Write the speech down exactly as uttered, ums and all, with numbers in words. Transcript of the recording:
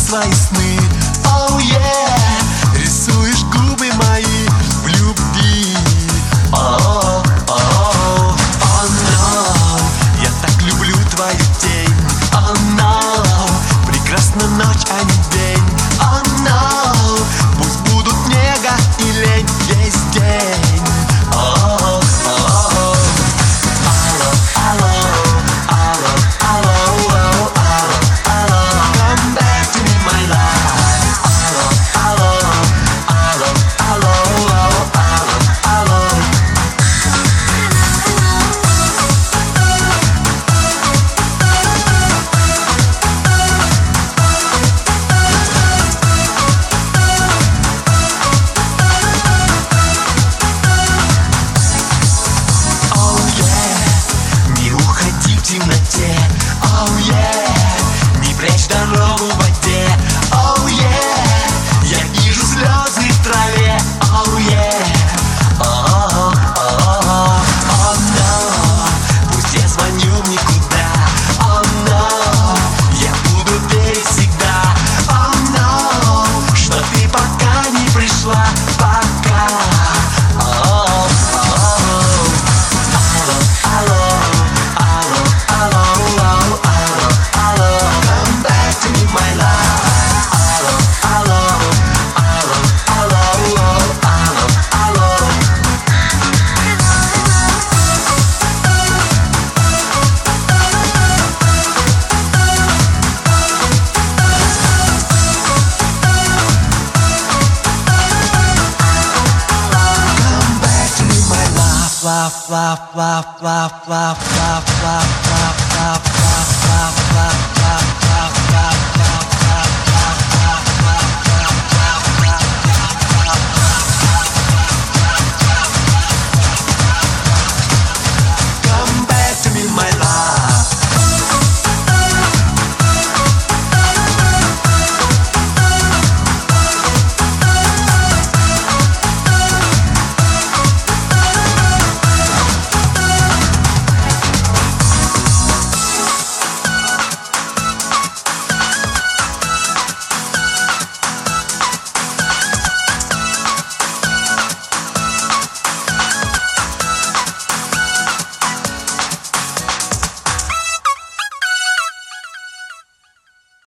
свои сны. Oh yeah, рисуешь губы мои в любви. Oh, oh, oh no, я так люблю твою тень. Oh no, прекрасна ночь, а не день. Oh no, пусть будут нега и лень весь день. Oh, oh, oh. Алло, алло, алло, алло, алло, алло, come back to me, my love. Алло, алло, алло, алло, алло, алло. В темноте, oh yeah, не прячь дорогу в воде, oh yeah, я вижу слезы в траве, oh yeah, oh, oh, oh, oh no, пусть я звоню в никуда, oh no, я буду верить всегда, oh no, что ты пока не пришла, пока, oh, oh, oh. Алло, алло. Love, love, love, love, love, love, love, love, love, love, love, love.